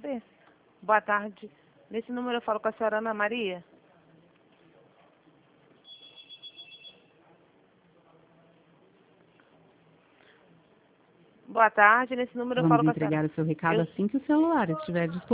você. Boa tarde. Nesse número eu falo com a senhora Ana Maria. Boa tarde. Nesse número eu Vamos falo com a senhora. entregar o seu recado assim que o celular estiver disponível.